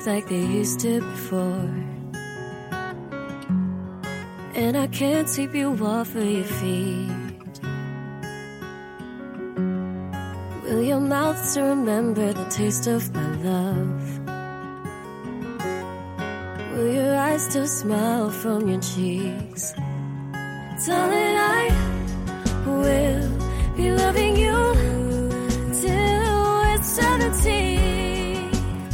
like they used to before. And I can't sweep you off of your feet. Will your mouth still remember the taste of my love? Will your eyes still smile from your cheeks? Darling, I will be loving you till we're 17.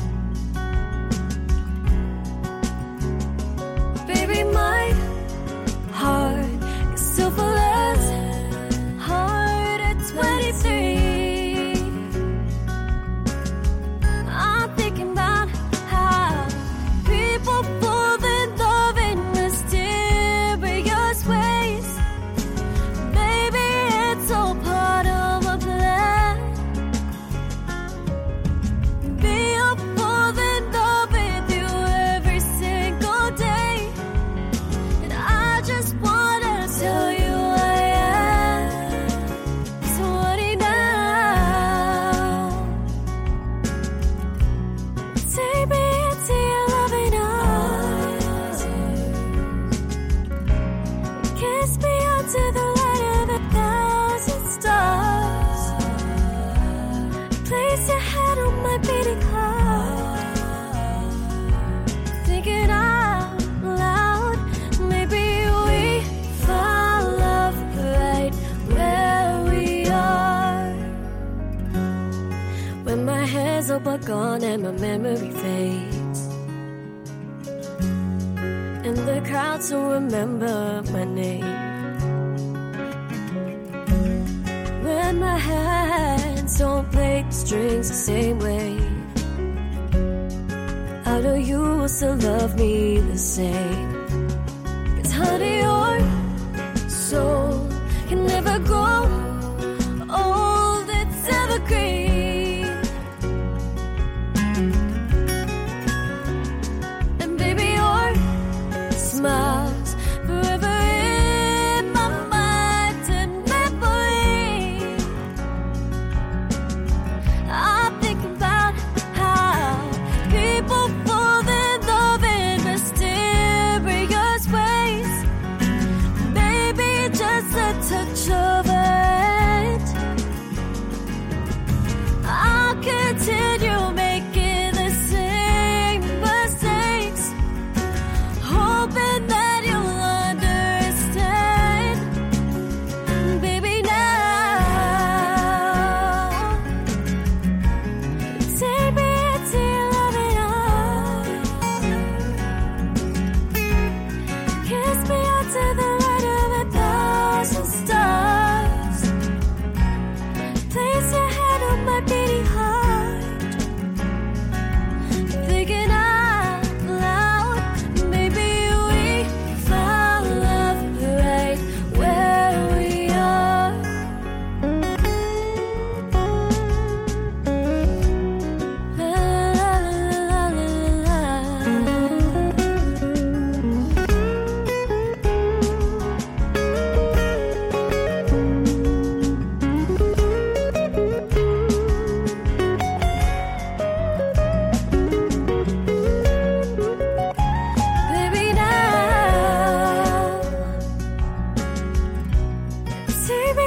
Baby, my heart is still full as hard at 23. I'm thinking about how people fall in love in mysterious ways. Maybe it's all part of a plan. Be a fall in love with you every single day. And I just wanna tell you I am 20 now. Take me into your loving arms. Kiss me under the light of 1,000 stars. Place your head on my beating heart. Thinking out loud, maybe we found love right where we are. When my hands are but gone and my memory fades, and the crowds will remember my name. When my hands don't play the strings the same way, I know you will still love me the same. 'Cause honey, your soul can never grow old, it's evergreen. And baby, your smile's forever in my mind and memory. I'm thinking about how people fall in love in mysterious ways. Maybe just a touch of it. I'll continue making the same mistakes, hoping that you'll understand. Baby, now take me into your loving arms. Kiss me under the light of 1,000 stars. Place your head on my beating heart. Thinking out loud, maybe we found love right where we are. La, la, la, la, la, Baby, now take me